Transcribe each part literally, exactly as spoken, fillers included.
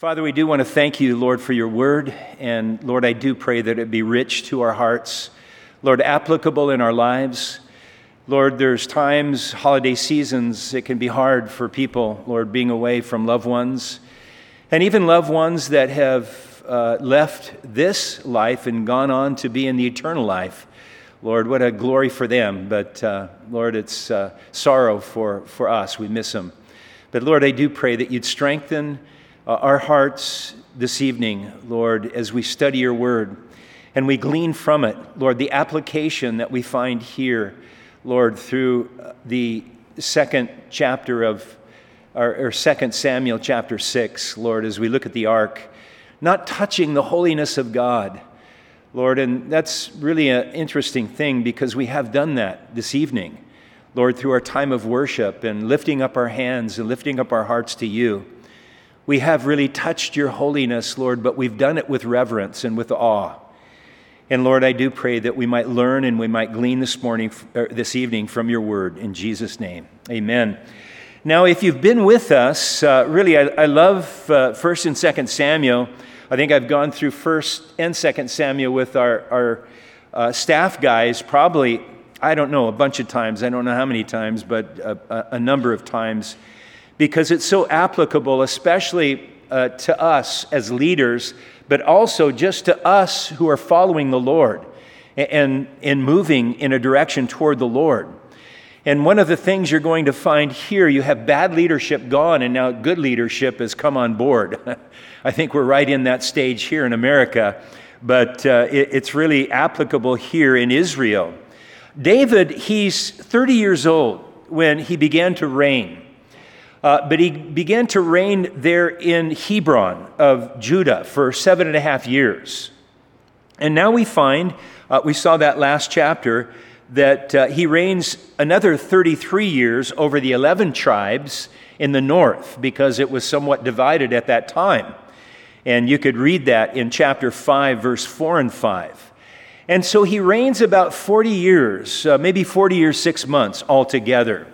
Father, we do want to thank you, Lord, for your word. And Lord, I do pray that it be rich to our hearts. Lord, applicable in our lives. Lord, there's times, holiday seasons, it can be hard for people, Lord, being away from loved ones. And even loved ones that have uh, left this life and gone on to be in the eternal life. Lord, what a glory for them. But uh, Lord, it's uh, sorrow for, for us. We miss them. But Lord, I do pray that you'd strengthen Uh, our hearts this evening, Lord, as we study your word and we glean from it, Lord, the application that we find here, Lord, through the second chapter of, or, or Second Samuel chapter six, Lord, as we look at the ark, not touching the holiness of God, Lord, and that's really an interesting thing because we have done that this evening, Lord, through our time of worship and lifting up our hands and lifting up our hearts to you. We have really touched your holiness, Lord, but we've done it with reverence and with awe. And Lord, I do pray that we might learn and we might glean this morning, or this evening from your word. In Jesus' name, amen. Now, if you've been with us, uh, really, I, I love uh, First and Second Samuel. I think I've gone through First and Second Samuel with our, our uh, staff guys probably, I don't know, a bunch of times. I don't know how many times, but a, a number of times. Because it's so applicable, especially uh, to us as leaders, but also just to us who are following the Lord and, and moving in a direction toward the Lord. And one of the things you're going to find here, you have bad leadership gone, and now good leadership has come on board. I think we're right in that stage here in America, but uh, it, it's really applicable here in Israel. David, he's thirty years old when he began to reign. Uh, but he began to reign there in Hebron of Judah for seven and a half years. And now we find, uh, we saw that last chapter, that uh, he reigns another thirty-three years over the eleven tribes in the north because it was somewhat divided at that time. And you could read that in chapter five, verse four and five. And so he reigns about forty years, uh, maybe forty years, six months altogether.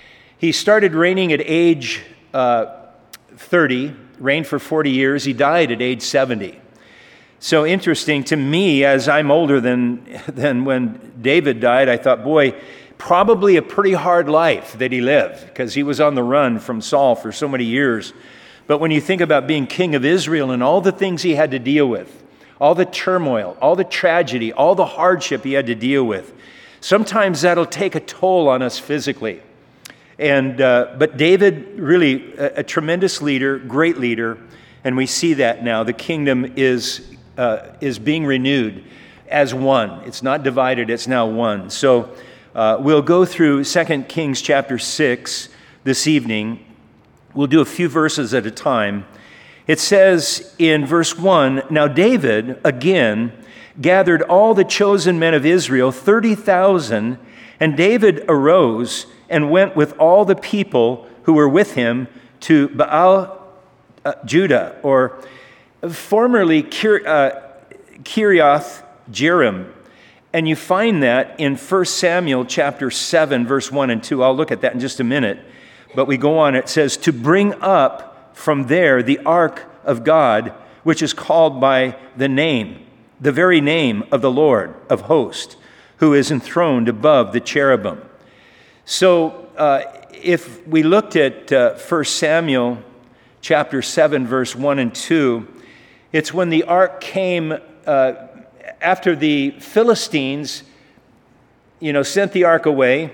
He started reigning at age uh, thirty, reigned for forty years. He died at age seventy. So interesting to me, as I'm older than, than when David died, I thought, boy, probably a pretty hard life that he lived because he was on the run from Saul for so many years. But when you think about being king of Israel and all the things he had to deal with, all the turmoil, all the tragedy, all the hardship he had to deal with, sometimes that'll take a toll on us physically. And uh, but David, really a, a tremendous leader, great leader, and we see that now. The kingdom is uh, is being renewed as one. It's not divided, it's now one. So uh, we'll go through Second Kings chapter six this evening. We'll do a few verses at a time. It says in verse one, "Now David again gathered all the chosen men of Israel, thirty thousand, and David arose and went with all the people who were with him to Baal uh, Judah, or formerly Kir- uh, Kiriath Jearim." And you find that in First Samuel chapter seven, verse one and two. I'll look at that in just a minute. But we go on, it says, "To bring up from there the ark of God, which is called by the name, the very name of the Lord of hosts, who is enthroned above the cherubim." So uh, if we looked at uh, First Samuel chapter seven, verse one and two, it's when the ark came uh, after the Philistines, you know, sent the ark away.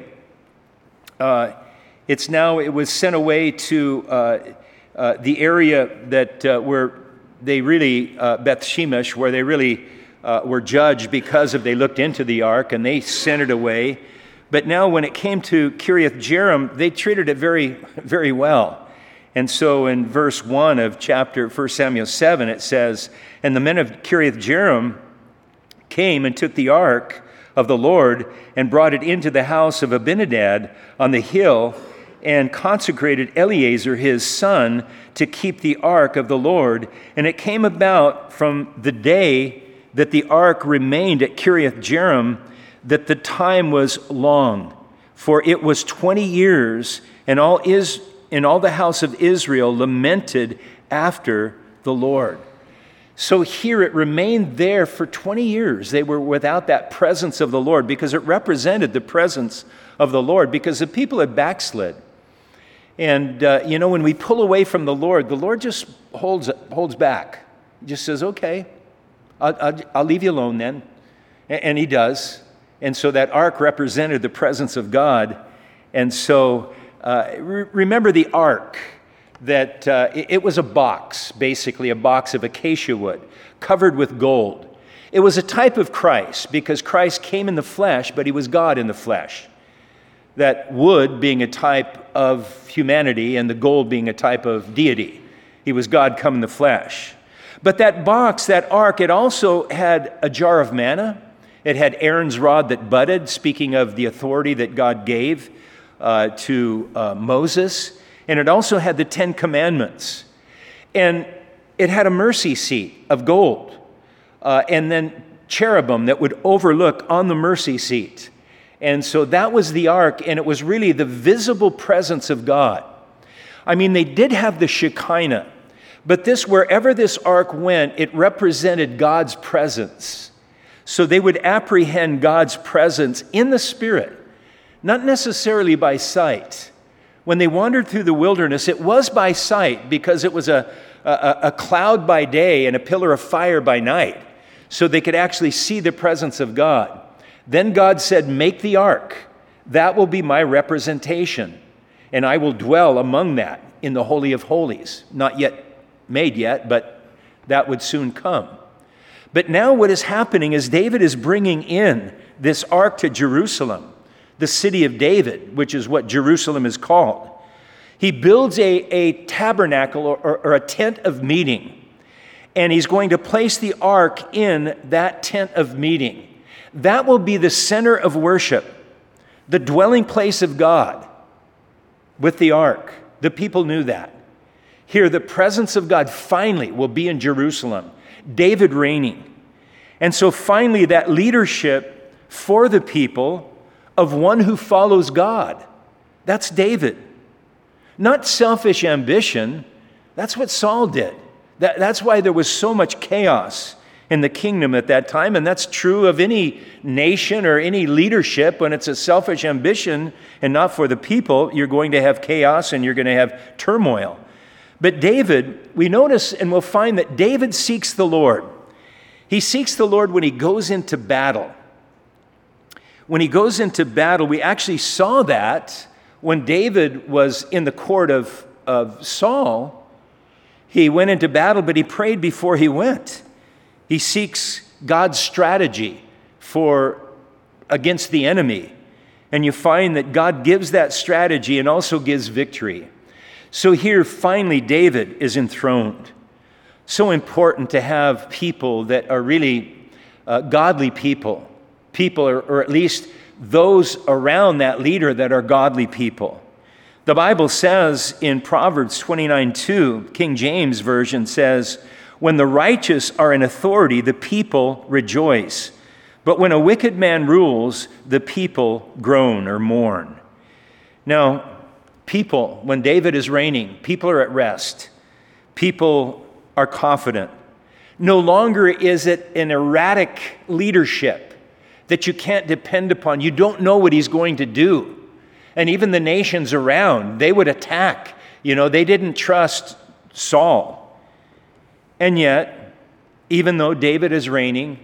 Uh, it's now, it was sent away to uh, uh, the area that uh, where they really, uh, Beth Shemesh, where they really uh, were judged because of they looked into the ark and they sent it away. But now when it came to Kiriath Jearim, they treated it very, very well. And so in verse one of chapter First Samuel seven, it says, "And the men of Kiriath Jearim came and took the ark of the Lord and brought it into the house of Abinadab on the hill and consecrated Eleazar his son to keep the ark of the Lord. And it came about from the day that the ark remained at Kiriath Jearim that the time was long, for it was twenty years, and all is in all the house of Israel lamented after the Lord. So here it remained there for twenty years. They were without that presence of the Lord because it represented the presence of the Lord, because the people had backslid. And, uh, you know, when we pull away from the Lord, the Lord just holds holds back. He just says, okay, I'll, I'll, I'll leave you alone then. And, and he does. And so that ark represented the presence of God. And so uh, re- remember the ark, that uh, it, it was a box, basically a box of acacia wood covered with gold. It was a type of Christ because Christ came in the flesh, but he was God in the flesh. That wood being a type of humanity and the gold being a type of deity. He was God come in the flesh. But that box, that ark, it also had a jar of manna. It had Aaron's rod that budded, speaking of the authority that God gave uh, to uh, Moses. And it also had the Ten Commandments. And it had a mercy seat of gold. Uh, and then cherubim that would overlook on the mercy seat. And so that was the ark, and it was really the visible presence of God. I mean, they did have the Shekinah, but this, wherever this ark went, it represented God's presence. So they would apprehend God's presence in the Spirit, not necessarily by sight. When they wandered through the wilderness, it was by sight because it was a, a, a cloud by day and a pillar of fire by night. So they could actually see the presence of God. Then God said, make the ark. That will be my representation. And I will dwell among that in the Holy of Holies. Not yet made yet, but that would soon come. But now what is happening is David is bringing in this ark to Jerusalem, the city of David, which is what Jerusalem is called. He builds a, a tabernacle or, or, or a tent of meeting, and he's going to place the ark in that tent of meeting. That will be the center of worship, the dwelling place of God with the ark. The people knew that. Here, the presence of God finally will be in Jerusalem, David reigning. And so finally, that leadership for the people of one who follows God. That's David. Not selfish ambition. That's what Saul did. That, that's why there was so much chaos in the kingdom at that time, and that's true of any nation or any leadership. When it's a selfish ambition and not for the people, you're going to have chaos and you're going to have turmoil. But David, we notice and we'll find that David seeks the Lord. He seeks the Lord when he goes into battle. When he goes into battle, we actually saw that when David was in the court of, of Saul. He went into battle, but he prayed before he went. He seeks God's strategy for against the enemy. And you find that God gives that strategy and also gives victory. So here, finally, David is enthroned. So important to have people that are really uh, godly people. People, or, or at least those around that leader that are godly people. The Bible says in Proverbs twenty-nine two, King James Version says, when the righteous are in authority, the people rejoice. But when a wicked man rules, the people groan or mourn. Now, people, when David is reigning, people are at rest. People are confident. No longer is it an erratic leadership that you can't depend upon. You don't know what he's going to do. And even the nations around, they would attack. You know, they didn't trust Saul. And yet, even though David is reigning,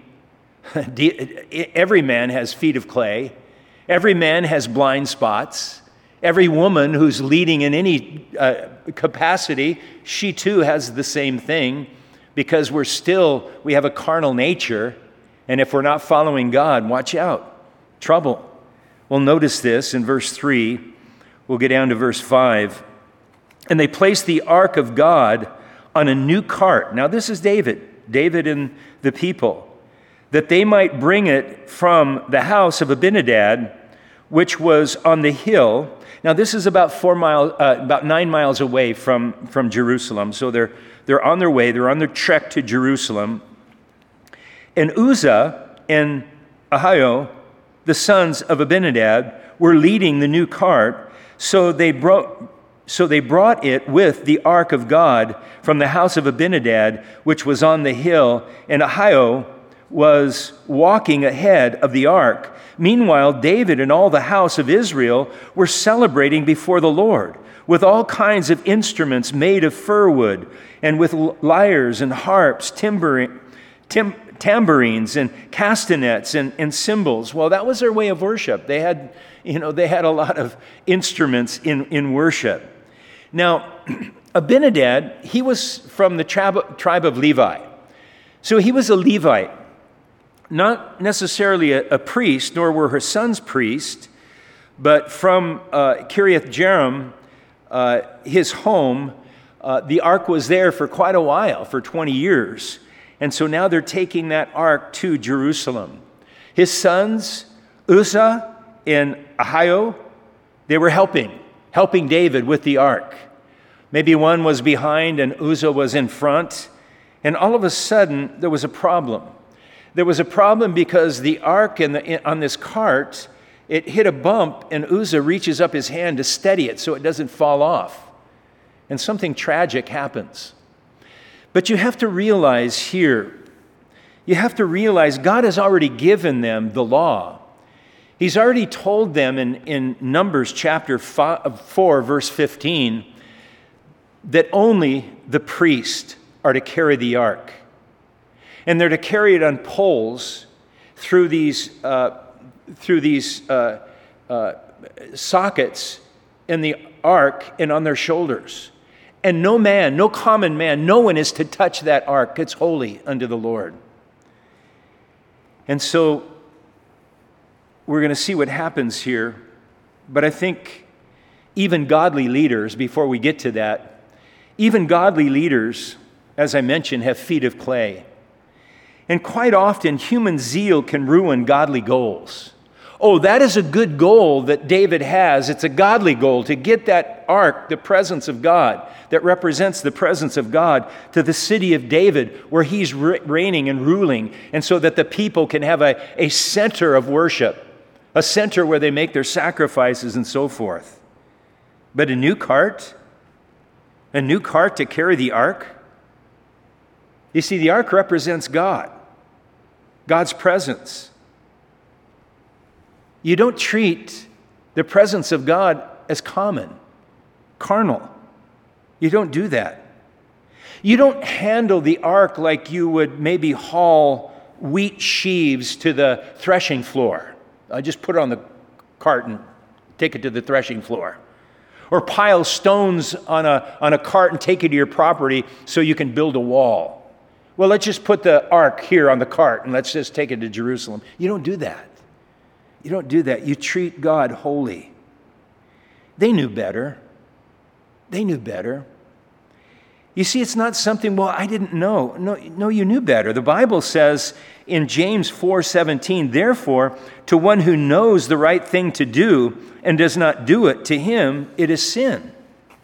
every man has feet of clay. Every man has blind spots. Every woman who's leading in any uh, capacity, she too has the same thing, because we're still, we have a carnal nature. And if we're not following God, watch out. Trouble. Well, notice this in verse three. We'll get down to verse five. And they placed the ark of God on a new cart. Now, this is David. David and the people. That they might bring it from the house of Abinadab, which was on the hill. Now, this is about four miles, uh, about nine miles away from, from Jerusalem. So they're, they're on their way. They're on their trek to Jerusalem. And Uzzah and Ahio, the sons of Abinadab, were leading the new cart. So they brought, So they brought it with the ark of God from the house of Abinadab, which was on the hill, and Ahio was walking ahead of the ark. Meanwhile, David and all the house of Israel were celebrating before the Lord with all kinds of instruments made of fir wood, and with lyres and harps, timbering, tim, tambourines and castanets and, and cymbals. Well, that was their way of worship. They had, you know, they had a lot of instruments in, in worship. Now, Abinadab, he was from the tribe, tribe of Levi. So he was a Levite, not necessarily a, a priest, nor were her sons priests, but from uh, Kiriath Jearim, uh, his home, uh, the ark was there for quite a while, for twenty years. And so now they're taking that ark to Jerusalem. His sons, Uzzah and Ahio, they were helping, helping David with the ark. Maybe one was behind and Uzzah was in front. And all of a sudden, there was a problem. There was a problem because the ark in the, on this cart, it hit a bump, and Uzzah reaches up his hand to steady it so it doesn't fall off. And something tragic happens. But you have to realize here, you have to realize God has already given them the law. He's already told them in, in Numbers chapter four, verse fifteen, that only the priest are to carry the ark. And they're to carry it on poles through these, uh, through these uh, uh, sockets in the ark and on their shoulders. And no man, no common man, no one is to touch that ark. It's holy unto the Lord. And so we're going to see what happens here. But I think even godly leaders, before we get to that, even godly leaders, as I mentioned, have feet of clay. And quite often, human zeal can ruin godly goals. Oh, that is a good goal that David has. It's a godly goal to get that ark, the presence of God, that represents the presence of God, to the city of David where he's reigning and ruling, and so that the people can have a, a center of worship, a center where they make their sacrifices and so forth. But a new cart, a new cart to carry the ark? You see, the ark represents God, God's presence. You don't treat the presence of God as common, carnal. You don't do that. You don't handle the ark like you would maybe haul wheat sheaves to the threshing floor. I just put it on the cart and take it to the threshing floor. Or pile stones on a, on a cart and take it to your property so you can build a wall. Well, let's just put the ark here on the cart and let's just take it to Jerusalem. You don't do that. You don't do that. You treat God holy. They knew better. They knew better. You see, it's not something, well, I didn't know. No, no, you knew better. The Bible says in James four seventeen, therefore, to one who knows the right thing to do and does not do it, to him it is sin.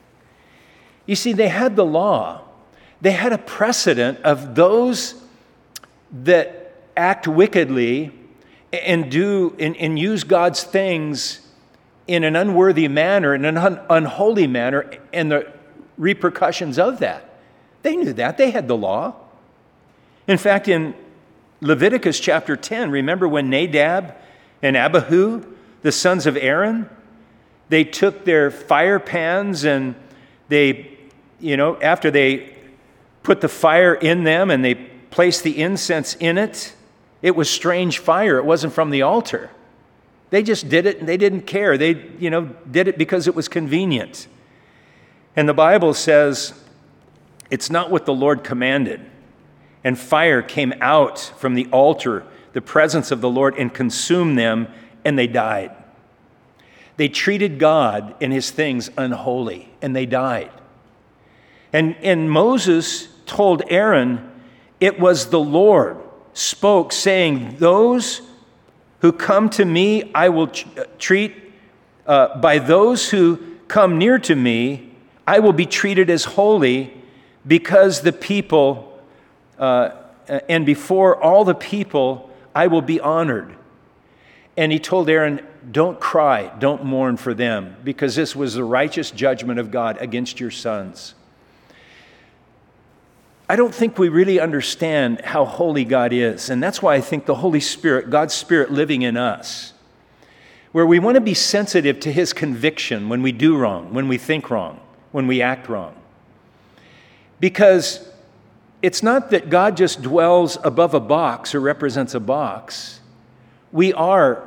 You see, they had the law. They had a precedent of those that act wickedly and do and, and use God's things in an unworthy manner, in an un, unholy manner, and the repercussions of that. They knew that. They had the law. In fact, in Leviticus chapter ten, remember when Nadab and Abihu, the sons of Aaron, they took their fire pans and they, you know, after they put the fire in them and they placed the incense in it, it was strange fire. It wasn't from the altar. They just did it and they didn't care. They, you know, did it because it was convenient. And the Bible says it's not what the Lord commanded. And fire came out from the altar, the presence of the Lord, and consumed them, and they died. They treated God and his things unholy, and they died. And, and Moses told Aaron, it was the Lord spoke, saying, those who come to me, I will treat, uh, by those who come near to me, I will be treated as holy, because the people, uh, and before all the people, I will be honored. And he told Aaron, don't cry, don't mourn for them, because this was the righteous judgment of God against your sons. I don't think we really understand how holy God is, and that's why I think the Holy Spirit, God's Spirit living in us, where we want to be sensitive to His conviction when we do wrong, when we think wrong, when we act wrong. Because it's not that God just dwells above a box or represents a box. We are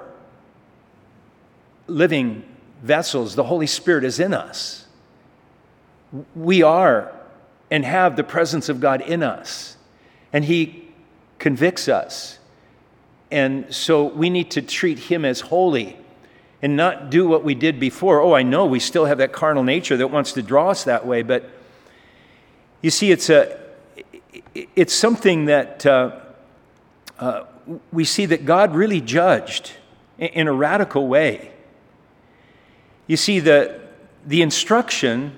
living vessels. The Holy Spirit is in us. We are and have the presence of God in us. And He convicts us. And so we need to treat Him as holy and not do what we did before. Oh, I know we still have that carnal nature that wants to draw us that way, but you see, it's a it's something that uh, uh, we see that God really judged in a radical way. You see, the the instruction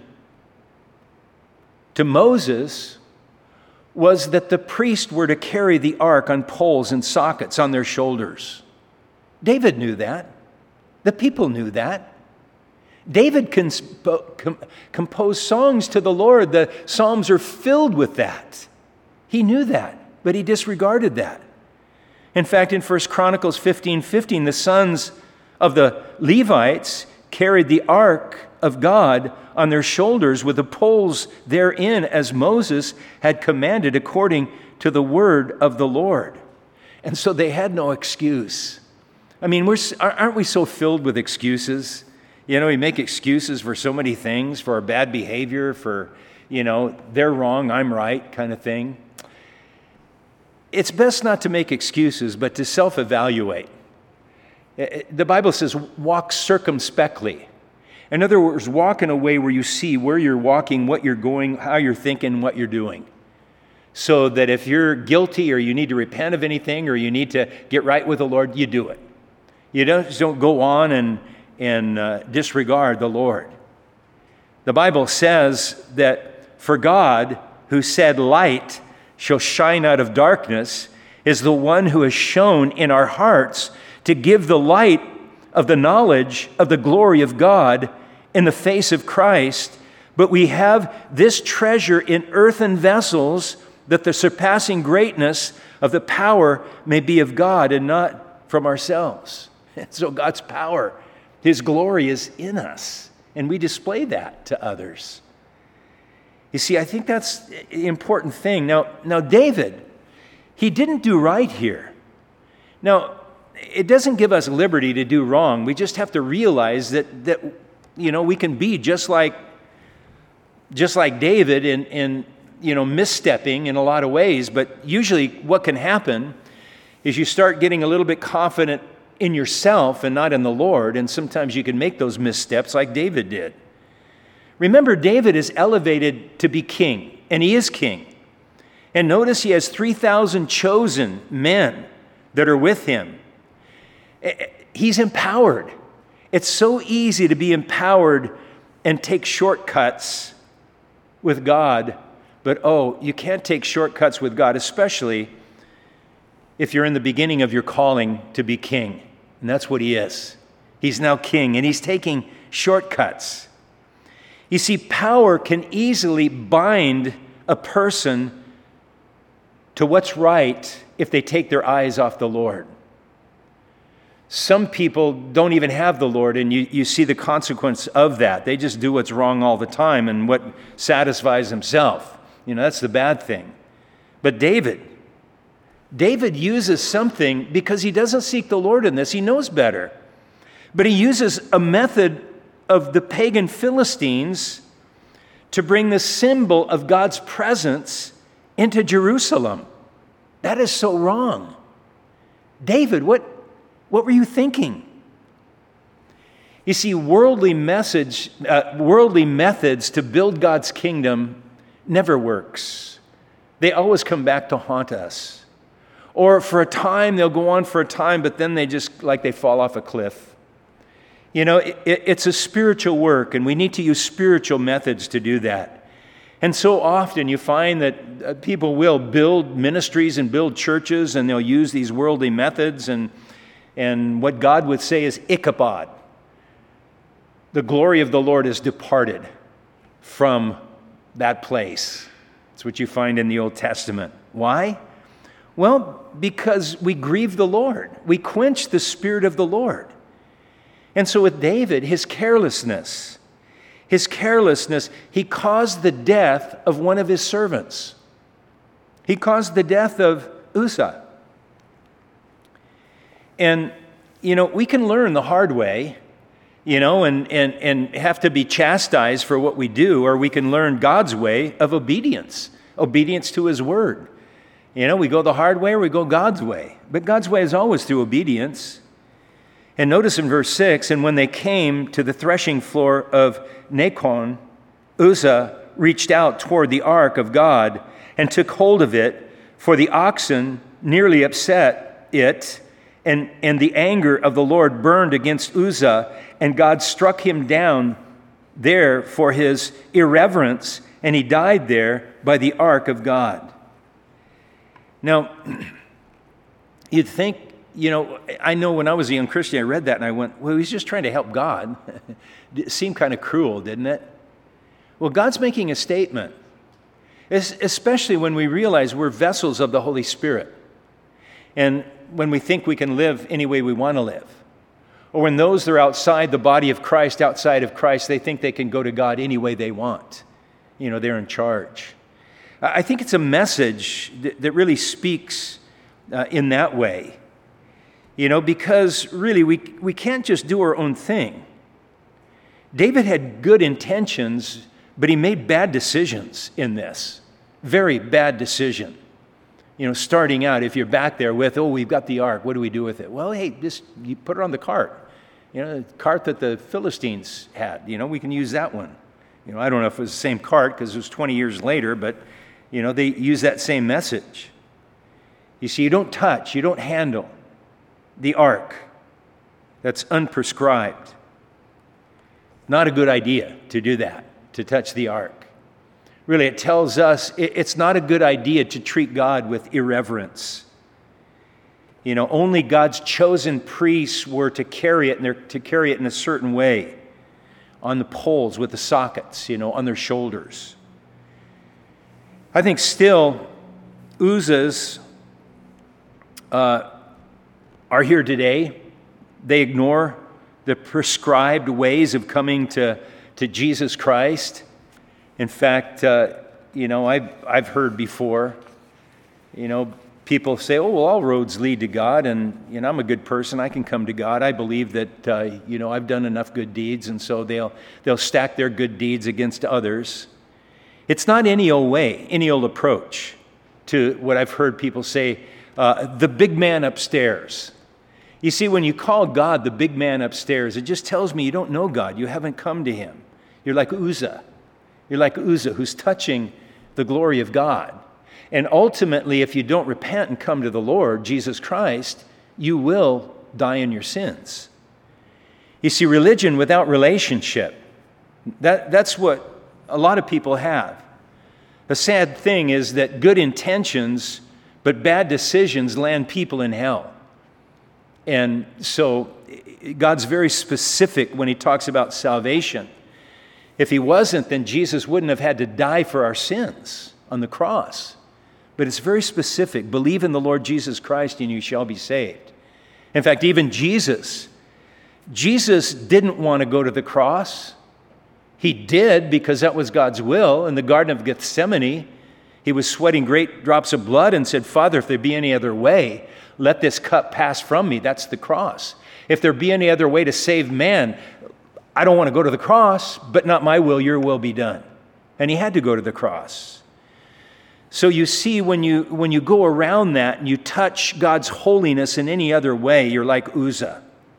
to Moses was that the priests were to carry the ark on poles and sockets on their shoulders. David knew that. The people knew that. David conspo- com- composed songs to the Lord. The Psalms are filled with that. He knew that, but he disregarded that. In fact, in First Chronicles fifteen fifteen, the sons of the Levites carried the ark of God on their shoulders with the poles therein, as Moses had commanded according to the word of the Lord. And so they had no excuse. I mean, we're, aren't we so filled with excuses? You know, we make excuses for so many things, for our bad behavior, for, you know, they're wrong, I'm right kind of thing. It's best not to make excuses, but to self-evaluate. The Bible says, walk circumspectly. In other words, walk in a way where you see where you're walking, what you're going, how you're thinking, what you're doing. So that if you're guilty or you need to repent of anything or you need to get right with the Lord, you do it. You don't, just don't go on and, and uh, disregard the Lord. The Bible says that for God, who said light shall shine out of darkness, is the one who has shone in our hearts to give the light of the knowledge of the glory of God in the face of Christ. But we have this treasure in earthen vessels, that the surpassing greatness of the power may be of God and not from ourselves. And so God's power, His glory is in us, and we display that to others. You see, I think that's the important thing. Now, now David, he didn't do right here. Now, it doesn't give us liberty to do wrong. We just have to realize that, that you know, we can be just like, just like David in, in, you know, misstepping in a lot of ways. But usually what can happen is you start getting a little bit confident in yourself and not in the Lord, and sometimes you can make those missteps like David did. Remember, David is elevated to be king, and he is king. And notice he has three thousand chosen men that are with him. He's empowered. It's so easy to be empowered and take shortcuts with God, but oh, you can't take shortcuts with God, especially if you're in the beginning of your calling to be king. And that's what he is. He's now king, and he's taking shortcuts. You see, power can easily bind a person to what's right if they take their eyes off the Lord. Some people don't even have the Lord, and you, you see the consequence of that. They just do what's wrong all the time and what satisfies themselves. You know, that's the bad thing. But David, David uses something because he doesn't seek the Lord in this. He knows better. But he uses a method of the pagan Philistines to bring the symbol of God's presence into Jerusalem. That is so wrong. David, what, what were you thinking? You see, worldly message, uh, worldly methods to build God's kingdom never works. They always come back to haunt us. Or for a time, they'll go on for a time, but then they just, like they fall off a cliff. You know, it, it's a spiritual work, and we need to use spiritual methods to do that. And so often you find that people will build ministries and build churches, and they'll use these worldly methods, and And what God would say is Ichabod. The glory of the Lord is departed from that place. That's what you find in the Old Testament. Why? Well, because we grieve the Lord. We quench the Spirit of the Lord. And so with David, his carelessness, his carelessness, he caused the death of one of his servants. He caused the death of Uzzah. And, you know, we can learn the hard way, you know, and, and, and have to be chastised for what we do, or we can learn God's way of obedience, obedience to his word. You know, we go the hard way or we go God's way. But God's way is always through obedience. And notice in verse six, and when they came to the threshing floor of Nacon, Uzzah reached out toward the ark of God and took hold of it, for the oxen nearly upset it, and, and the anger of the Lord burned against Uzzah, and God struck him down there for his irreverence, and he died there by the ark of God. Now, you'd think, you know, I know when I was a young Christian, I read that and I went, well, he's just trying to help God. It seemed kind of cruel, didn't it? Well, God's making a statement, especially when we realize we're vessels of the Holy Spirit. And when we think we can live any way we want to live. Or when those that are outside the body of Christ, outside of Christ, they think they can go to God any way they want. You know, they're in charge. I think it's a message that, that really speaks uh, in that way. You know, because really we, we can't just do our own thing. David had good intentions, but he made bad decisions in this. Very bad decision. You know, starting out, if you're back there with, oh, we've got the ark, what do we do with it? Well, hey, just you put it on the cart. You know, the cart that the Philistines had. You know, we can use that one. You know, I don't know if it was the same cart because it was twenty years later, but, you know, they use that same message. You see, you don't touch, you don't handle the ark. That's unprescribed. Not a good idea to do that, to touch the ark. Really, it tells us it's not a good idea to treat God with irreverence. You know, only God's chosen priests were to carry it, and they're to carry it in a certain way, on the poles with the sockets, you know, on their shoulders. I think still, Uzzahs uh, are here today. They ignore the prescribed ways of coming to, to Jesus Christ. In fact, uh, you know, I've, I've heard before, you know, people say, oh, well, all roads lead to God, and, you know, I'm a good person, I can come to God. I believe that, uh, you know, I've done enough good deeds, and so they'll, they'll stack their good deeds against others. It's not any old way, any old approach to what I've heard people say, uh, the big man upstairs. You see, when you call God the big man upstairs, it just tells me you don't know God. You haven't come to him. You're like Uzzah. You're like Uzzah, who's touching the glory of God. And ultimately, if you don't repent and come to the Lord, Jesus Christ, you will die in your sins. You see, religion without relationship, that, that's what a lot of people have. The sad thing is that good intentions, but bad decisions land people in hell. And so God's very specific when he talks about salvation. If he wasn't, then Jesus wouldn't have had to die for our sins on the cross. But it's very specific. Believe in the Lord Jesus Christ and you shall be saved. In fact, even Jesus, Jesus didn't want to go to the cross. He did because that was God's will. In the Garden of Gethsemane, he was sweating great drops of blood and said, Father, if there be any other way, let this cup pass from me. That's the cross. If there be any other way to save man, I don't want to go to the cross, but not my will, your will be done. And he had to go to the cross. So you see, when you when you go around that and you touch God's holiness in any other way, you're like Uzzah.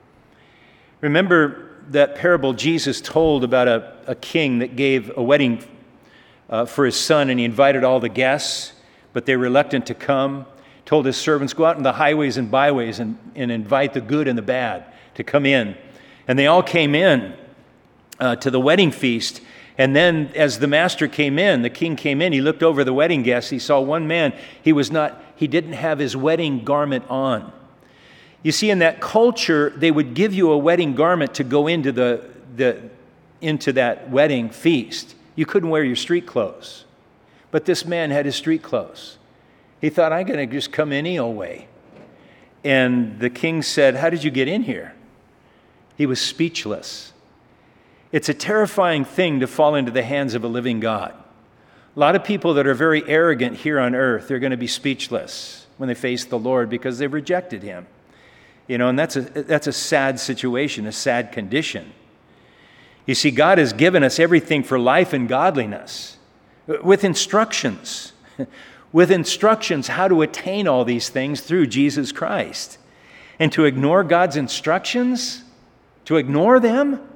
Remember that parable Jesus told about a, a king that gave a wedding uh, for his son, and he invited all the guests, but they were reluctant to come. Told his servants, go out in the highways and byways and, and invite the good and the bad to come in. And they all came in uh, to the wedding feast. And then as the master came in, the king came in, he looked over the wedding guests. He saw one man, he was not, he didn't have his wedding garment on. You see, in that culture, they would give you a wedding garment to go into the, the into that wedding feast. You couldn't wear your street clothes. But this man had his street clothes. He thought, I'm going to just come any old way. And the king said, how did you get in here? He was speechless. It's a terrifying thing to fall into the hands of a living God. A lot of people that are very arrogant here on earth, they're going to be speechless when they face the Lord because they've rejected him. You know, and that's a, that's a sad situation, a sad condition. You see, God has given us everything for life and godliness with instructions, with instructions how to attain all these things through Jesus Christ. And to ignore God's instructions, to ignore them,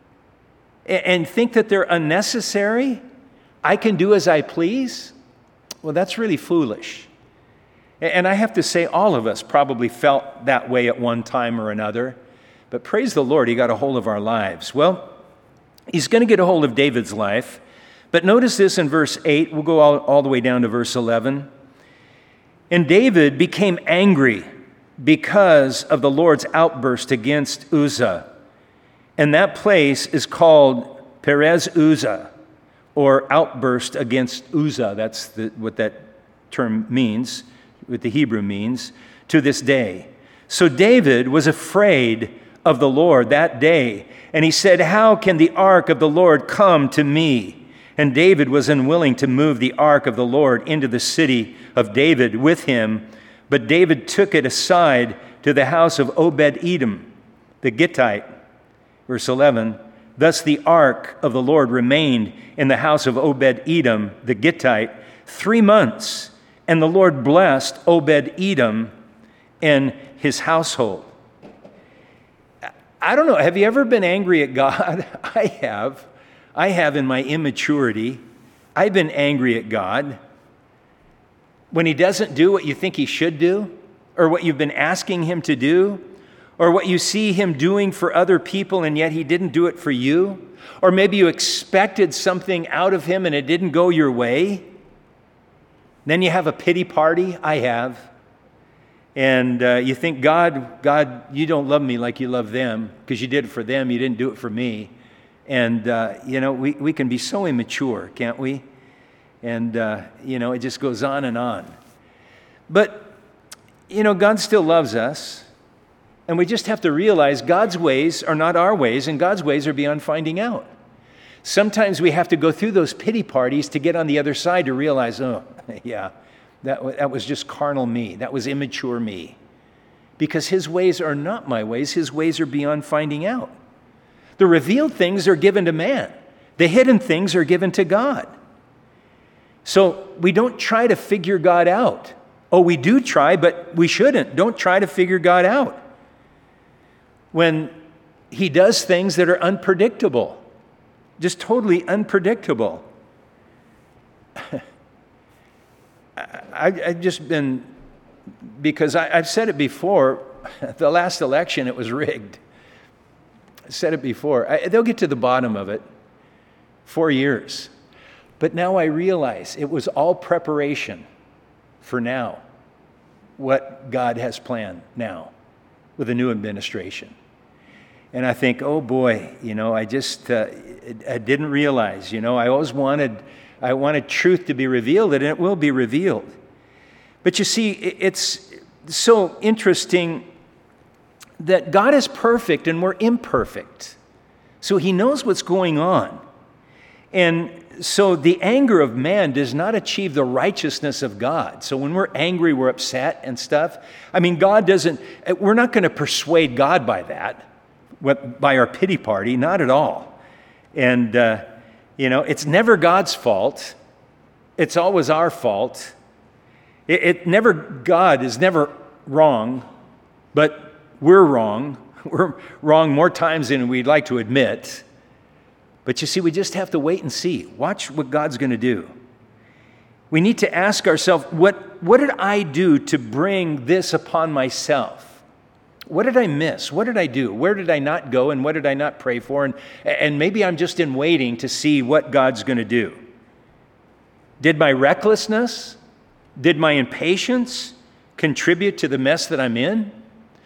and think that they're unnecessary, I can do as I please, well, that's really foolish. And I have to say, all of us probably felt that way at one time or another. But praise the Lord, he got a hold of our lives. Well, he's going to get a hold of David's life. But notice this in verse eight. We'll go all, all the way down to verse eleven. And David became angry because of the Lord's outburst against Uzzah. And that place is called Perez Uzzah, or outburst against Uzzah. That's the, what that term means, what the Hebrew means, to this day. So David was afraid of the Lord that day, and he said, how can the ark of the Lord come to me? And David was unwilling to move the ark of the Lord into the city of David with him, but David took it aside to the house of Obed-Edom, the Gittite. Verse eleven, thus the ark of the Lord remained in the house of Obed-Edom, the Gittite, three months, and the Lord blessed Obed-Edom and his household. I don't know, have you ever been angry at God? I have. I have in my immaturity. I've been angry at God when he doesn't do what you think he should do, or what you've been asking him to do, or what you see him doing for other people and yet he didn't do it for you, or maybe you expected something out of him and it didn't go your way. Then you have a pity party. I have. And uh, you think, God, God, you don't love me like you love them because you did it for them. You didn't do it for me. And, uh, you know, we, we can be so immature, can't we? And, uh, you know, it just goes on and on. But, you know, God still loves us. And we just have to realize God's ways are not our ways, and God's ways are beyond finding out. Sometimes we have to go through those pity parties to get on the other side to realize, oh, yeah, that, that was just carnal me. That was immature me. Because his ways are not my ways. His ways are beyond finding out. The revealed things are given to man. The hidden things are given to God. So we don't try to figure God out. Oh, we do try, but we shouldn't. Don't try to figure God out when he does things that are unpredictable, just totally unpredictable. I, I've just been, because I, I've said it before, the last election, it was rigged. I said it before. I, they'll get to the bottom of it. Four years. But now I realize it was all preparation for now, what God has planned now with a new administration. And I think, oh boy, you know, I just, uh, I didn't realize, you know, I always wanted, I wanted truth to be revealed, and it will be revealed. But you see, it's so interesting that God is perfect and we're imperfect. So he knows what's going on. And so the anger of man does not achieve the righteousness of God. So when we're angry, we're upset and stuff. I mean, God doesn't, we're not going to persuade God by that. By our pity party, not at all. And, uh, you know, it's never God's fault. It's always our fault. It, it never, God is never wrong, but we're wrong. We're wrong more times than we'd like to admit. But you see, we just have to wait and see. Watch what God's going to do. We need to ask ourselves, what, what did I do to bring this upon myself? What did I miss? What did I do? Where did I not go? And what did I not pray for? And, and maybe I'm just in waiting to see what God's going to do. Did my recklessness, did my impatience contribute to the mess that I'm in?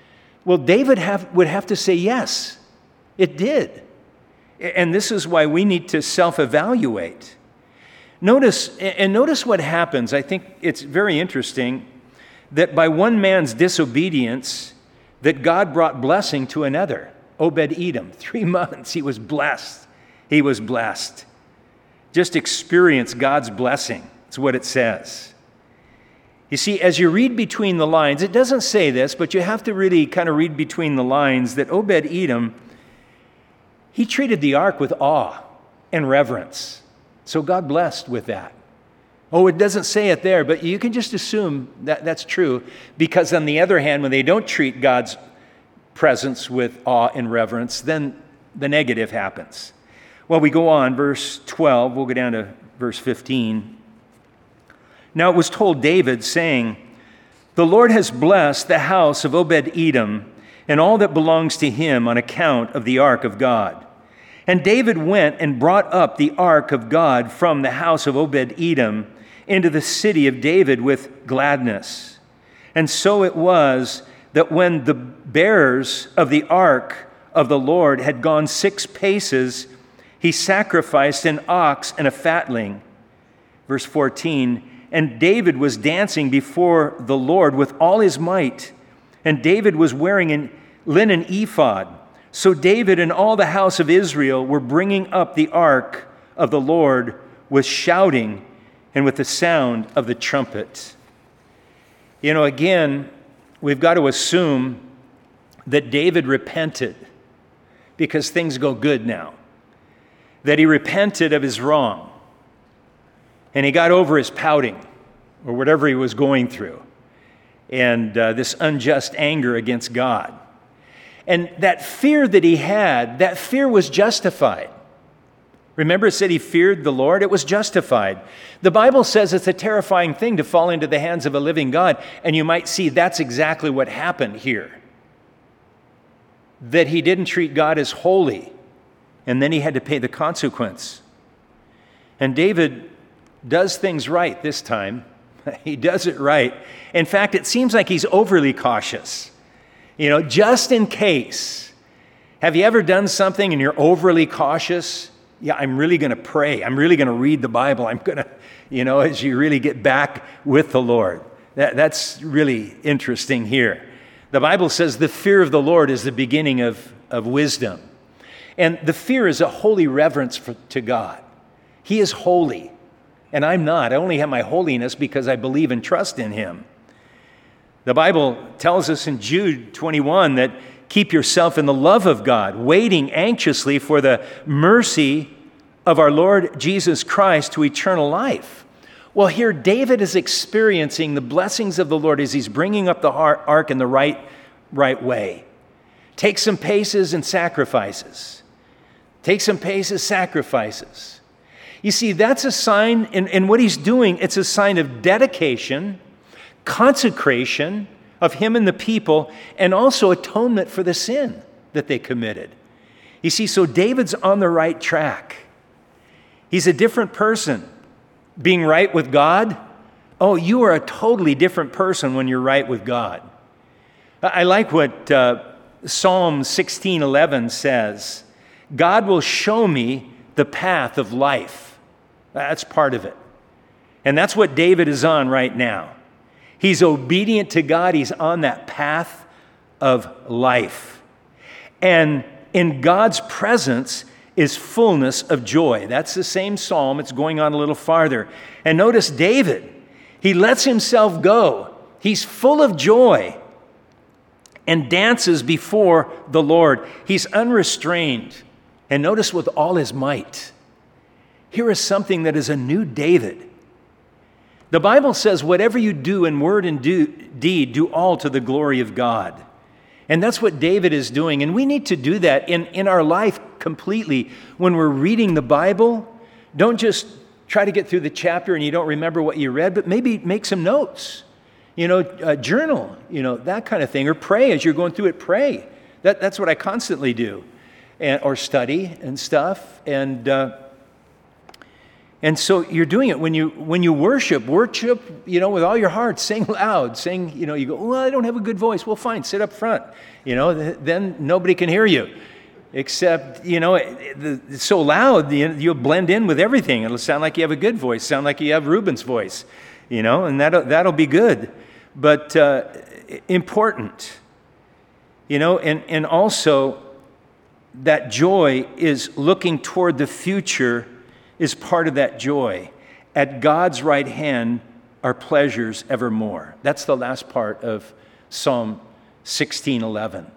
Well, David have, would have to say yes, it did. And this is why we need to self-evaluate. Notice, and notice what happens. I think it's very interesting that by one man's disobedience, that God brought blessing to another. Obed-Edom, three months, he was blessed. He was blessed. Just experience God's blessing. That's what it says. You see, as you read between the lines, it doesn't say this, but you have to really kind of read between the lines that Obed-Edom, he treated the ark with awe and reverence. So God blessed with that. Oh, it doesn't say it there, but you can just assume that that's true, because on the other hand, when they don't treat God's presence with awe and reverence, then the negative happens. Well, we go on, verse twelve, we'll go down to verse fifteen. Now it was told David, saying, "The Lord has blessed the house of Obed-Edom and all that belongs to him on account of the ark of God." And David went and brought up the ark of God from the house of Obed-Edom into the city of David with gladness. And so it was that when the bearers of the ark of the Lord had gone six paces, he sacrificed an ox and a fatling. Verse fourteen, and David was dancing before the Lord with all his might, and David was wearing a linen ephod. So David and all the house of Israel were bringing up the ark of the Lord with shouting and with the sound of the trumpet. You know, again, we've got to assume that David repented because things go good now. That he repented of his wrong. And he got over his pouting or whatever he was going through. And uh, this unjust anger against God. And that fear that he had, that fear was justified. Remember it said he feared the Lord? It was justified. The Bible says it's a terrifying thing to fall into the hands of a living God. And you might see that's exactly what happened here. That he didn't treat God as holy. And then he had to pay the consequence. And David does things right this time. He does it right. In fact, it seems like he's overly cautious. You know, just in case. Have you ever done something and you're overly cautious? Yeah, I'm really going to pray. I'm really going to read the Bible. I'm going to, you know, as you really get back with the Lord. That, that's really interesting here. The Bible says the fear of the Lord is the beginning of, of wisdom. And the fear is a holy reverence for, to God. He is holy, and I'm not. I only have my holiness because I believe and trust in him. The Bible tells us in Jude twenty-one that keep yourself in the love of God, waiting anxiously for the mercy of our Lord Jesus Christ to eternal life. Well, here David is experiencing the blessings of the Lord as he's bringing up the ark in the right, right way. Take some paces and sacrifices. Take some paces, sacrifices. You see, that's a sign, in, in what he's doing, it's a sign of dedication, consecration of him and the people, and also atonement for the sin that they committed. You see, so David's on the right track. He's a different person. Being right with God, oh, you are a totally different person when you're right with God. I like what uh, Psalm sixteen eleven says. God will show me the path of life. That's part of it. And that's what David is on right now. He's obedient to God. He's on that path of life. And in God's presence is fullness of joy. That's the same psalm. It's going on a little farther. And notice David, he lets himself go. He's full of joy and dances before the Lord. He's unrestrained. And notice with all his might. Here is something that is a new David. The Bible says, whatever you do in word and do, deed, do all to the glory of God. And that's what David is doing. And we need to do that in, in our life completely. When we're reading the Bible, don't just try to get through the chapter and you don't remember what you read, but maybe make some notes. You know, uh, journal, you know, that kind of thing. Or pray as you're going through it, pray. That, that's what I constantly do. And, or study and stuff. And, uh, And so you're doing it when you when you worship, worship, you know, with all your heart, sing loud, sing, you know, you go, well, I don't have a good voice. Well, fine, sit up front. You know, th- then nobody can hear you. Except, you know, it, it, it's so loud, you, you'll blend in with everything. It'll sound like you have a good voice, sound like you have Reuben's voice, you know, and that'll, that'll be good. But uh, important, you know, and, and also that joy is looking toward the future is part of that joy. At God's right hand are pleasures evermore. That's the last part of Psalm sixteen eleven.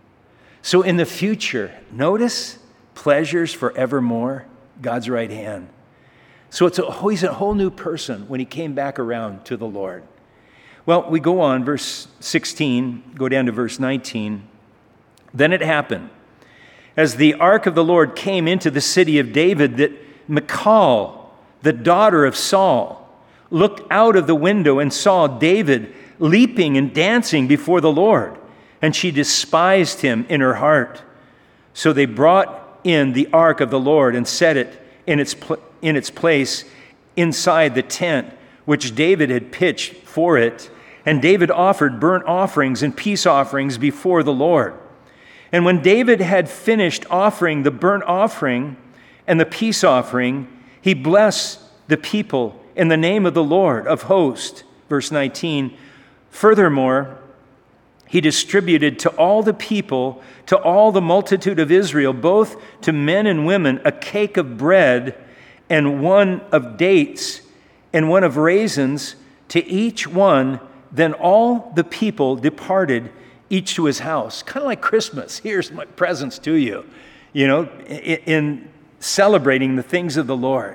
So in the future, notice pleasures forevermore, God's right hand. So it's a, he's a whole new person when he came back around to the Lord. Well, we go on, verse sixteen, go down to verse nineteen. Then it happened, as the ark of the Lord came into the city of David, that Michal, the daughter of Saul, looked out of the window and saw David leaping and dancing before the Lord, and she despised him in her heart. So they brought in the ark of the Lord and set it in its pl- in its place inside the tent which David had pitched for it. And David offered burnt offerings and peace offerings before the Lord. And when David had finished offering the burnt offering and the peace offering, he blessed the people in the name of the Lord of hosts. Verse nineteen, furthermore, he distributed to all the people, to all the multitude of Israel, both to men and women, a cake of bread and one of dates and one of raisins to each one. Then all the people departed, each to his house. Kind of like Christmas. Here's my presents to you, you know, in, in celebrating the things of the Lord.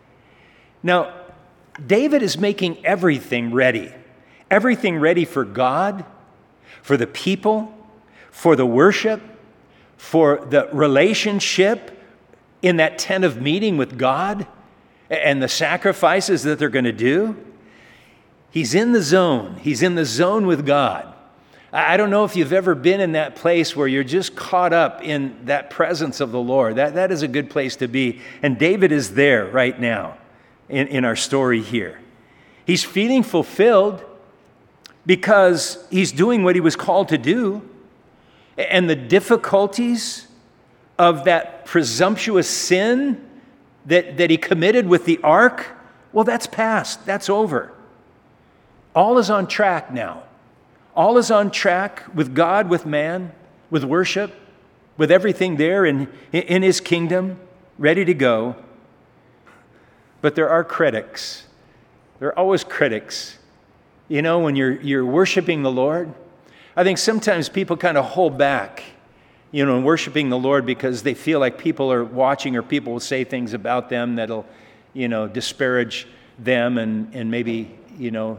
Now, David is making everything ready. Everything ready for God, for the people, for the worship, for the relationship in that tent of meeting with God and the sacrifices that they're going to do. He's in the zone. He's in the zone with God. I don't know if you've ever been in that place where you're just caught up in that presence of the Lord. That, that is a good place to be. And David is there right now in, in our story here. He's feeling fulfilled because he's doing what he was called to do. And the difficulties of that presumptuous sin that, that he committed with the ark, well, that's past. That's over. All is on track now. All is on track with God, with man, with worship, with everything there in, in his kingdom, ready to go. But there are critics. There are always critics. You know, when you're you're worshiping the Lord, I think sometimes people kind of hold back, you know, in worshiping the Lord because they feel like people are watching or people will say things about them that'll, you know, disparage them and, and maybe, you know.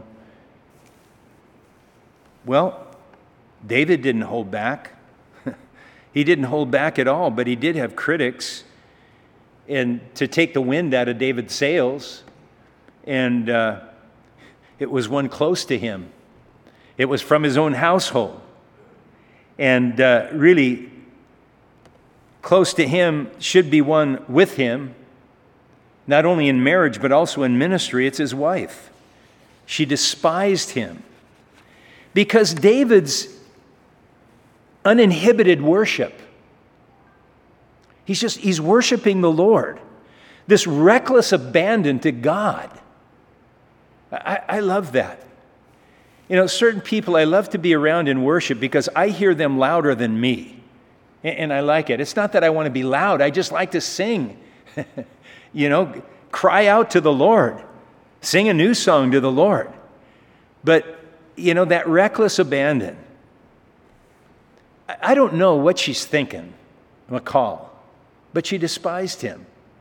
Well, David didn't hold back. He didn't hold back at all, but he did have critics. And to take the wind out of David's sails, and uh, it was one close to him. It was from his own household. And uh, really, close to him should be one with him, not only in marriage, but also in ministry. It's his wife. She despised him. Because David's uninhibited worship, he's just, he's worshiping the Lord. This reckless abandon to God. I, I love that. You know, certain people I love to be around in worship because I hear them louder than me. And, and I like it. It's not that I want to be loud. I just like to sing. You know, cry out to the Lord. Sing a new song to the Lord. But you know, that reckless abandon. I don't know what she's thinking, Michal, but she despised him.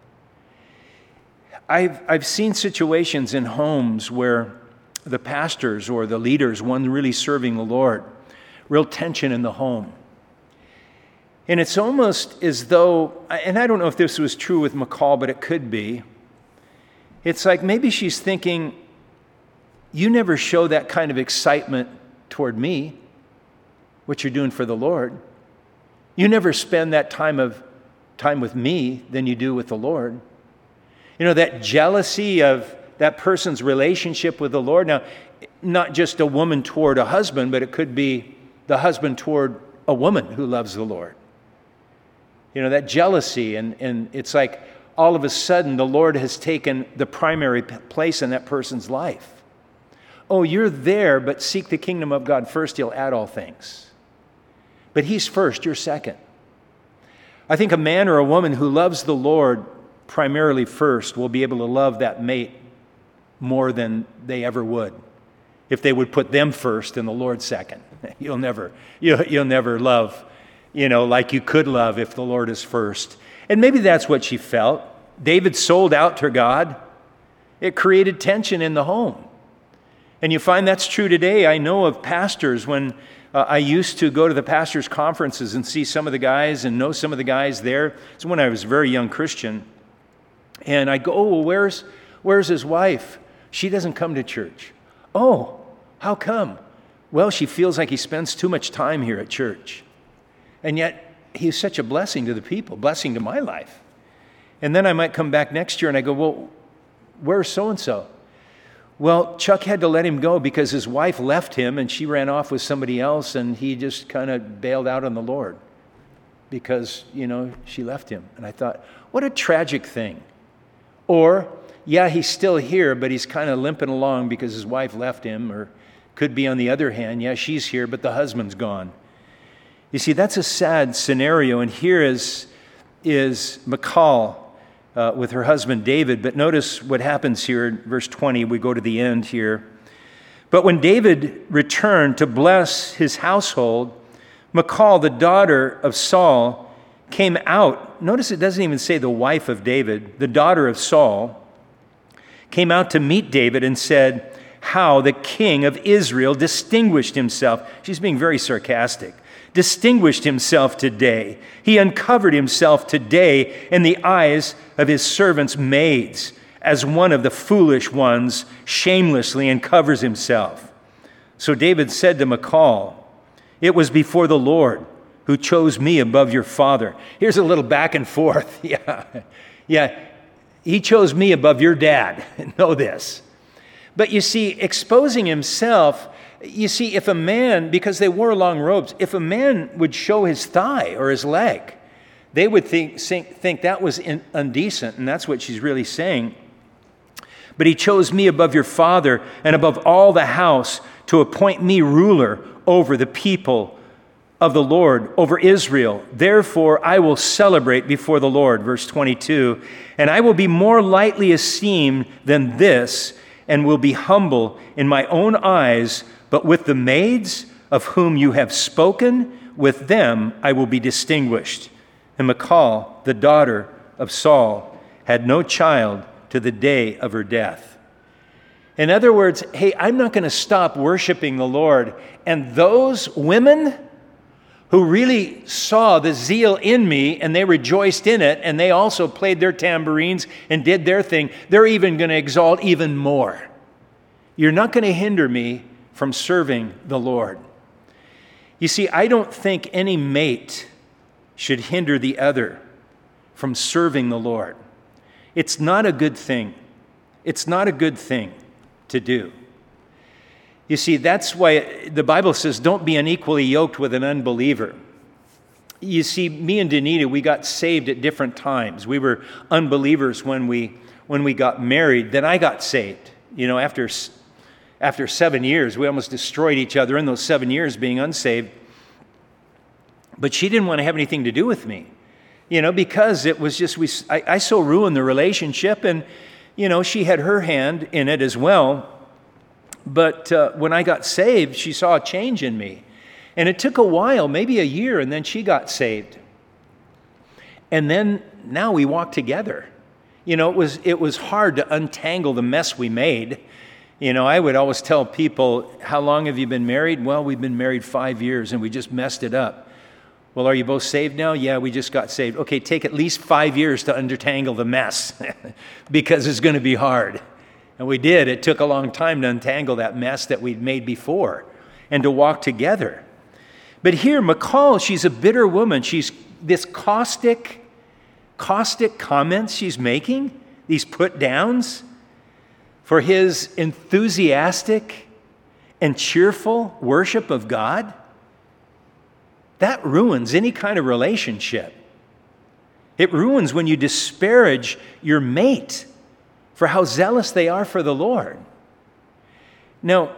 I've, I've seen situations in homes where the pastors or the leaders, one really serving the Lord, real tension in the home. And it's almost as though, and I don't know if this was true with Michal, but it could be. It's like maybe she's thinking, you never show that kind of excitement toward me, what you're doing for the Lord. You never spend that time of time with me than you do with the Lord. You know, that jealousy of that person's relationship with the Lord. Now, not just a woman toward a husband, but it could be the husband toward a woman who loves the Lord. You know, that jealousy, and, and it's like all of a sudden the Lord has taken the primary place in that person's life. Oh, you're there, but seek the kingdom of God first, He'll add all things. But He's first, you're second. I think a man or a woman who loves the Lord primarily first will be able to love that mate more than they ever would if they would put them first and the Lord second. You'll never, you'll, you'll never love, you know, like you could love if the Lord is first. And maybe that's what she felt. David sold out to God. It created tension in the home. And you find that's true today. I know of pastors when uh, I used to go to the pastors' conferences and see some of the guys and know some of the guys there. It's when I was a very young Christian. And I go, oh, well, where's, where's his wife? She doesn't come to church. Oh, how come? Well, she feels like he spends too much time here at church. And yet, he's such a blessing to the people, blessing to my life. And then I might come back next year and I go, well, where's so-and-so? Well, Chuck had to let him go because his wife left him and she ran off with somebody else and he just kind of bailed out on the Lord because, you know, she left him. And I thought, what a tragic thing. Or, yeah, he's still here, but he's kind of limping along because his wife left him. Or could be on the other hand, yeah, she's here, but the husband's gone. You see, that's a sad scenario. And here is, is Michal uh, with her husband David. But notice what happens here in verse twenty. We go to the end here. But when David returned to bless his household, Michal, the daughter of Saul, came out. Notice it doesn't even say the wife of David. The daughter of Saul came out to meet David and said, how the king of Israel distinguished himself. She's being very sarcastic. Distinguished himself today. He uncovered himself today in the eyes of his servants' maids, as one of the foolish ones shamelessly uncovers himself. So David said to Michal, it was before the Lord who chose me above your father. Here's a little back and forth. Yeah, yeah. He chose me above your dad. Know this. But you see, exposing himself, you see, if a man, because they wore long robes, if a man would show his thigh or his leg, they would think, think, think that was in, indecent, and that's what she's really saying. But he chose me above your father and above all the house to appoint me ruler over the people of the Lord, over Israel. Therefore, I will celebrate before the Lord, verse twenty-two, and I will be more lightly esteemed than this, and will be humble in my own eyes, but with the maids of whom you have spoken, with them I will be distinguished. And Michal, the daughter of Saul, had no child to the day of her death. In other words, hey, I'm not going to stop worshiping the Lord. And those women who really saw the zeal in me and they rejoiced in it, and they also played their tambourines and did their thing, they're even going to exalt even more. You're not going to hinder me from serving the Lord. You see, I don't think any mate should hinder the other from serving the Lord. It's not a good thing. It's not a good thing to do. You see, that's why the Bible says, don't be unequally yoked with an unbeliever. You see, me and Danita, we got saved at different times. We were unbelievers when we when we got married. Then I got saved. You know, after, after seven years, we almost destroyed each other in those seven years being unsaved. But she didn't want to have anything to do with me, you know, because it was just, we. I, I so ruined the relationship, and, you know, she had her hand in it as well. But uh, when I got saved, she saw a change in me. And it took a while, maybe a year, and then she got saved. And then now we walk together. You know, it was it was hard to untangle the mess we made. You know, I would always tell people, how long have you been married? Well, we've been married five years and we just messed it up. Well, are you both saved now? Yeah, we just got saved. Okay, take at least five years to untangle the mess because it's going to be hard. And we did. It took a long time to untangle that mess that we'd made before and to walk together. But here, Michal, she's a bitter woman. She's this caustic, caustic comments she's making. these put-downs, for his enthusiastic and cheerful worship of God? That ruins any kind of relationship. It ruins when you disparage your mate for how zealous they are for the Lord. Now,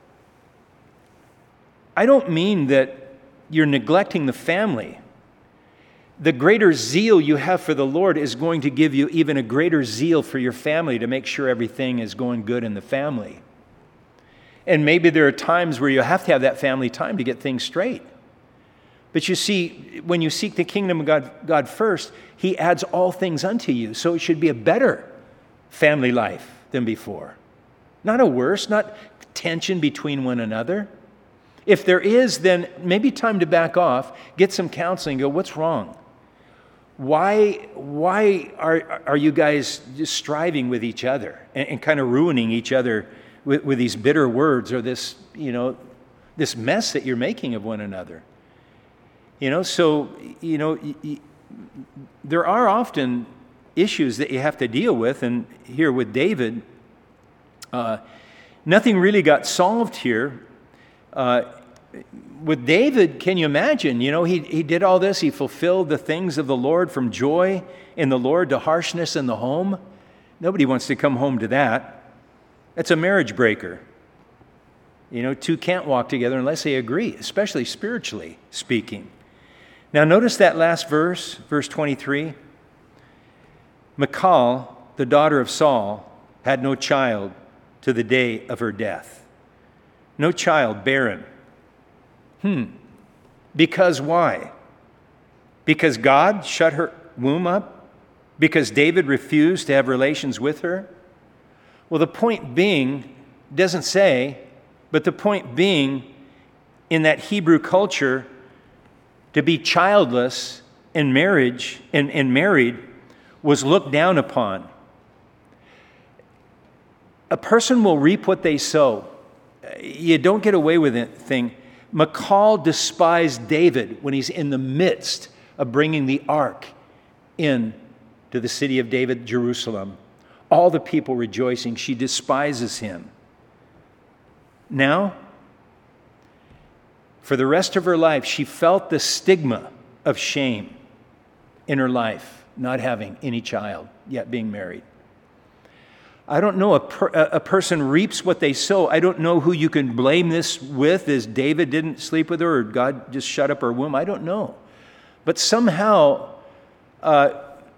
I don't mean that you're neglecting the family. The greater zeal you have for the Lord is going to give you even a greater zeal for your family to make sure everything is going good in the family. And maybe there are times where you have to have that family time to get things straight. But you see, when you seek the kingdom of God, God first, He adds all things unto you. So it should be a better family life than before. Not a worse, not tension between one another. If there is, then maybe time to back off, get some counseling, go, what's wrong? Why, why are, are you guys just striving with each other and, and kind of ruining each other with, with these bitter words or this, you know, this mess that you're making of one another? You know, so, you know, y- y- there are often issues that you have to deal with, and here with David, uh, nothing really got solved here. Uh, with David, can you imagine? You know, he, he did all this. He fulfilled the things of the Lord, from joy in the Lord to harshness in the home. Nobody wants to come home to that. That's a marriage breaker. You know, two can't walk together unless they agree, especially spiritually speaking. Now notice that last verse, verse twenty-three. Michal, the daughter of Saul, had no child to the day of her death. No child, barren. Hmm. Because why? Because God shut her womb up? Because David refused to have relations with her? Well, the point being, doesn't say, but the point being, in that Hebrew culture, to be childless in marriage and, and married was looked down upon. A person will reap what they sow. You don't get away with anything. Michal despised David when he's in the midst of bringing the ark in to the city of David, Jerusalem. All the people rejoicing. She despises him. Now, for the rest of her life, she felt the stigma of shame in her life, not having any child, yet being married. I don't know, a, per, a person reaps what they sow. I don't know who you can blame this with, is David didn't sleep with her or God just shut up her womb. I don't know. But somehow, uh,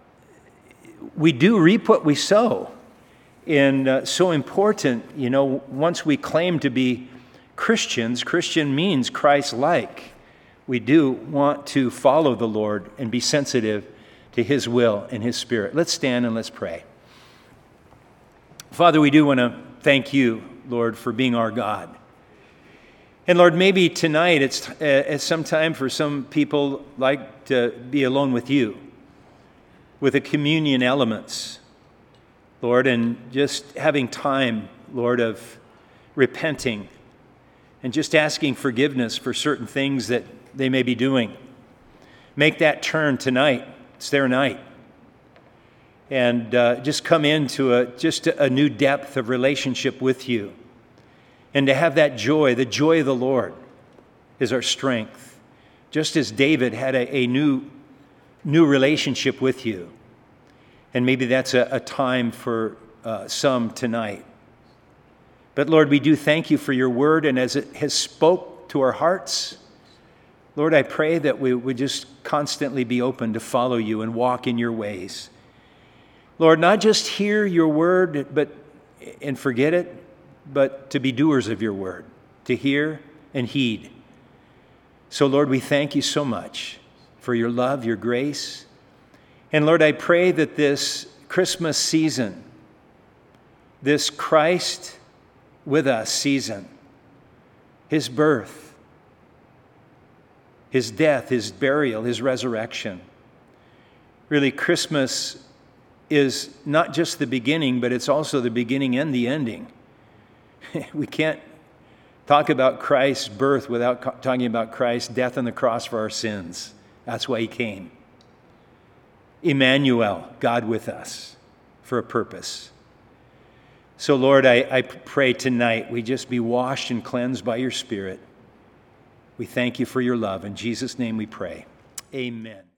we do reap what we sow. And uh, so important, you know, once we claim to be Christians, Christian means Christ-like. We do want to follow the Lord and be sensitive to His will and His Spirit. Let's stand and let's pray. Father, we do want to thank You, Lord, for being our God. And Lord, maybe tonight it's, uh, it's some time for some people like to be alone with You, with the communion elements, Lord, and just having time, Lord, of repenting and just asking forgiveness for certain things that they may be doing. Make that turn tonight. It's their night. And uh, just come into a, just a new depth of relationship with You. And to have that joy, the joy of the Lord is our strength. Just as David had a, a new, new relationship with You. And maybe that's a, a time for uh, some tonight. But Lord, we do thank You for Your word, and as it has spoke to our hearts, Lord, I pray that we would just constantly be open to follow You and walk in Your ways. Lord, not just hear Your word but and forget it, but to be doers of Your word, to hear and heed. So Lord, we thank You so much for Your love, Your grace. And Lord, I pray that this Christmas season, this Christ with us season, His birth, His death, His burial, His resurrection. Really, Christmas is not just the beginning, but it's also the beginning and the ending. We can't talk about Christ's birth without talking about Christ's death on the cross for our sins. That's why He came. Emmanuel, God with us. for a purpose. So, Lord, I, I pray tonight we just be washed and cleansed by your Spirit. We thank you for your love. In Jesus' name we pray. Amen.